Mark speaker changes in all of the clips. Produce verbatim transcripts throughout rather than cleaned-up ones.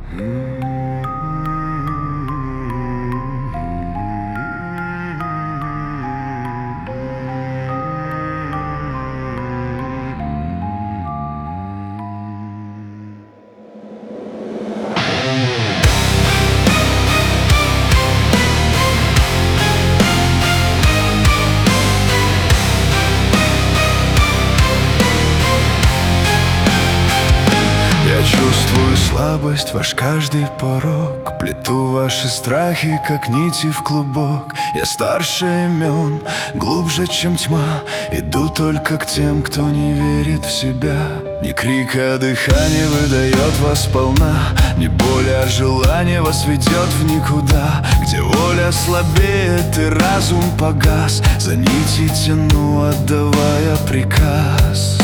Speaker 1: Чувствую слабость, ваш каждый порог. Плету ваши страхи, как нити в клубок. Я старше имен, глубже, чем тьма. Иду только к тем, кто не верит в себя. Ни крик, а дыхание выдает вас сполна. Не боль, а желание вас ведет в никуда. Где воля слабеет и разум погас. За нити тяну, отдавая приказ.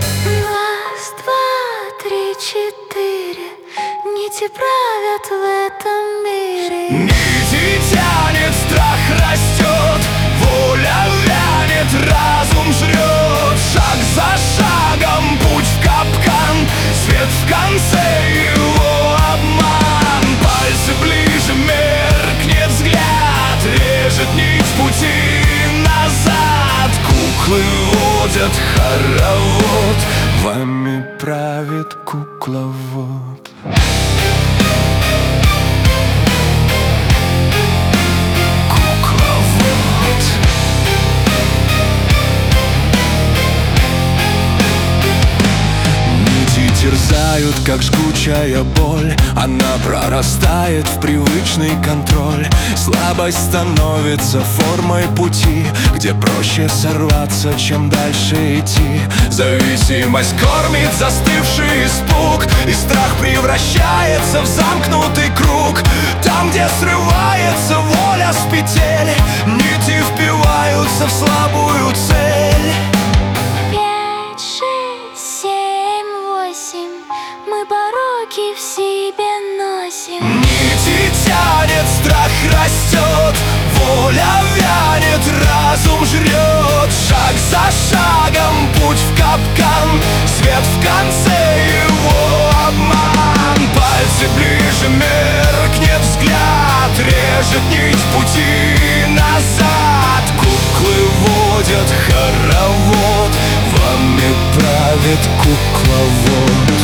Speaker 2: Четыре нити правят в этом мире.
Speaker 1: Нити тянет, страх растет, воля вянет, разум жрет. Шаг за шагом, путь в капкан, свет в конце, его обман. Пальцы ближе, меркнет взгляд, режет нить пути назад. Куклы водят хоровод, вами правит кукловод. Кукловод. Нити терзают, как жгучая боль. Она прорастает в привычный контроль. Слабость становится формой пути, где проще сорваться, чем дальше идти. Зависимость кормит застывший испуг, и страх превращается в замкнутый круг. Там, где срывается воля с петель, нити впиваются в слабую цель.
Speaker 2: Пять, шесть, семь, восемь, мы пороки в себе носим.
Speaker 1: Нити тянет, страх растет, воля вянет, разум жрет. Шаг за шагом, путь в капкан, свет в конце, его обман. Пальцы ближе, меркнет взгляд, режет нить пути назад. Куклы водят хоровод, вами правит кукловод.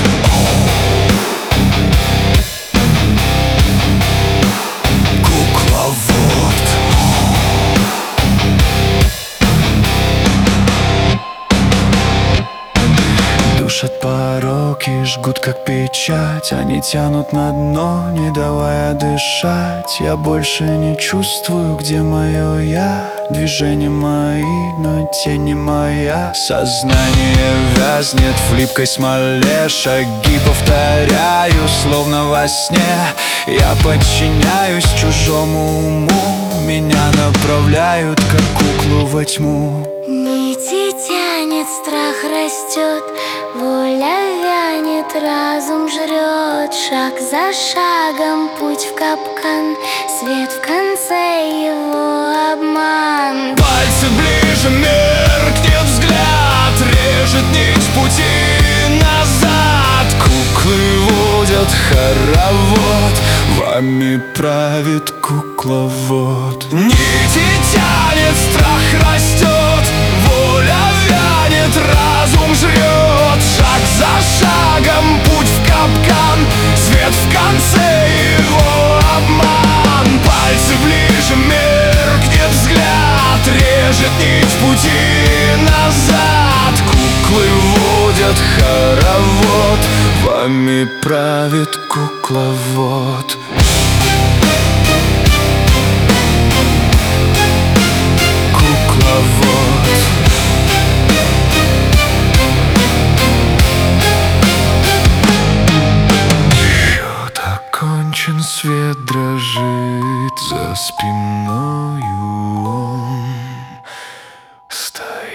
Speaker 1: Душат пороки, жгут как печать. Они тянут на дно, не давая дышать. Я больше не чувствую, где мое я. Движения мои, но тень моя. Сознание вязнет в липкой смоле. Шаги повторяю, словно во сне. Я подчиняюсь чужому уму. Меня направляют, как куклу во тьму.
Speaker 2: Нити тянет, страх растет, воля вянет, разум жрет. Шаг за шагом, путь в капкан, свет в конце, его обман.
Speaker 1: Пальцы ближе, меркнет взгляд, режет нить пути назад. Куклы водят хоровод, вами правит кукловод. Нити тянет, страх растет, воля вянет, разум жрет. Шаг за шагом, путь в капкан, свет в конце, его обман. Пальцы ближе, меркнет взгляд, режет нить пути назад. Куклы водят хоровод, вами правит кукловод. Кукловод. Счет окончен, свет дрожит за спиною, он стоит.